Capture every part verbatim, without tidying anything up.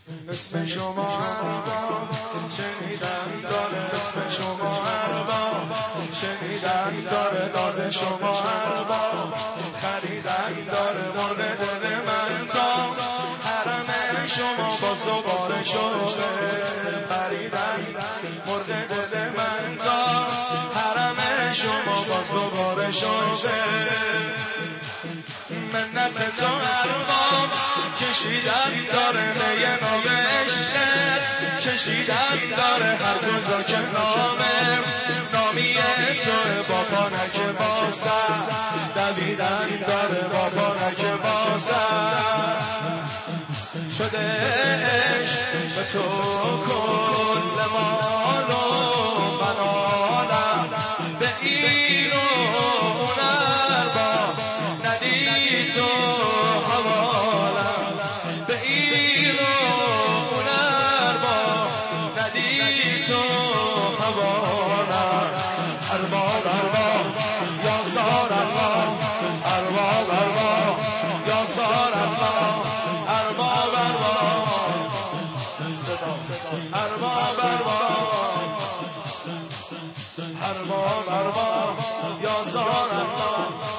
اسم شما ارباب شنیدم داره، اسم شما ارباب شنیدم داره، ناز شما ارباب خریدم داره، مرغ دل من تا حرم شما باز دوباره شده خریدم، مرغ دل من تا حرم شما باز دوباره شده. منت تو ارباب کشیدم داره، می نام عشق کشیدم داره، هر کجا که نامه نامی تو با پانک با سر دویدن داره، با پانک با سر شده عشق به تو کل مال و منالم، به این و اون ارباب ندی تو حوالم، به این و اون ارباب ندی تو حوالم. ارباب ارباب یا سار الله، ارباب ارباب یا سار الله، ارباب ارباب ارباب ارباب ارباب یا سار الله،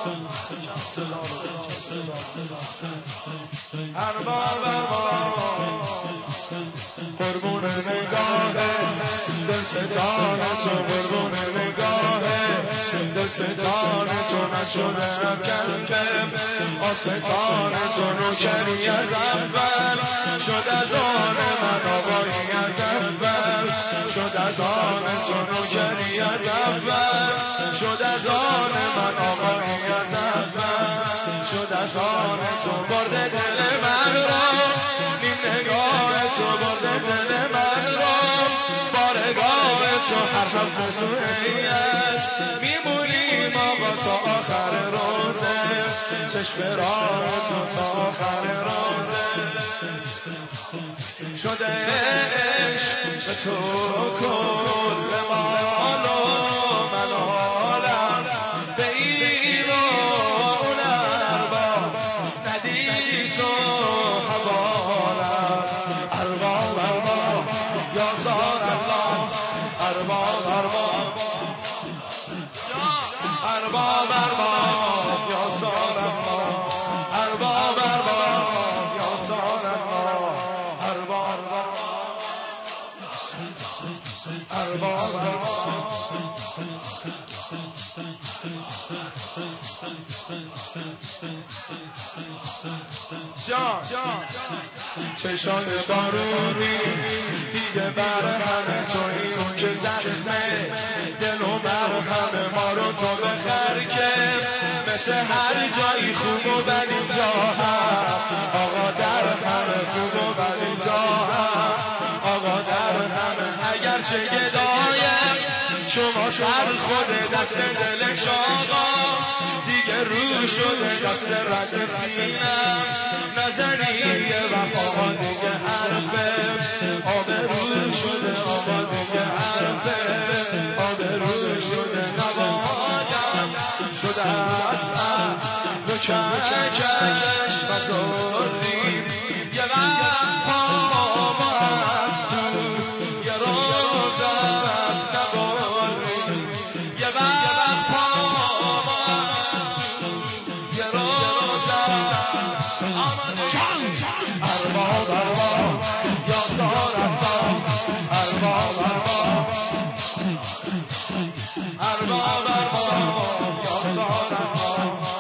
ارباب ارباب قربون نگاه دل ستان تو، قربون نگاه دل ستان تو نشده کنده آستان تو، نوکری از اول شد از آن من، آقایی از اول شد از آن تو، نوکری از اول شد از آن من، آقایی از اول شد از آن تو، برده دل من را این نگاه تو، برده دل من را بارگاه تو، هر حرف تو هیست میمونیم آقا تا آخر روزه، چشم راه تو تا آخر روزه شده عشق به تو کل مال و منالم، به این و اون ارباب ندی تو حوالم. ارباب ارباب یا زار الله، ارباب ارباب ارباب ارباب یا زار الله، ارباب ارباب یا زار الله، ارباب ارباب چشان بارونی دیگه بر همه تویی که زخمه دل و مرهم ما رو تو بخر که مثل هر جایی خوب و بد اینجا هست آقا، در همه خوب و بد اینجا هست آقا، در همه اگرچه گدایم شما سر خوده دست دل شما دیگه رو شده دست رد سینم نزنی یه وقت آقا دیگه حرفه آب رو شده آقا دیگه حرفه آب رو شده نبایم شده از هم دو ککش و داریم یه وقت پام از تو یه روزت نباریم یه وقت پام از تو یه روزت ارباب ارباب یا زار الله ارباب ارباب ارباب ارباب یا زار الله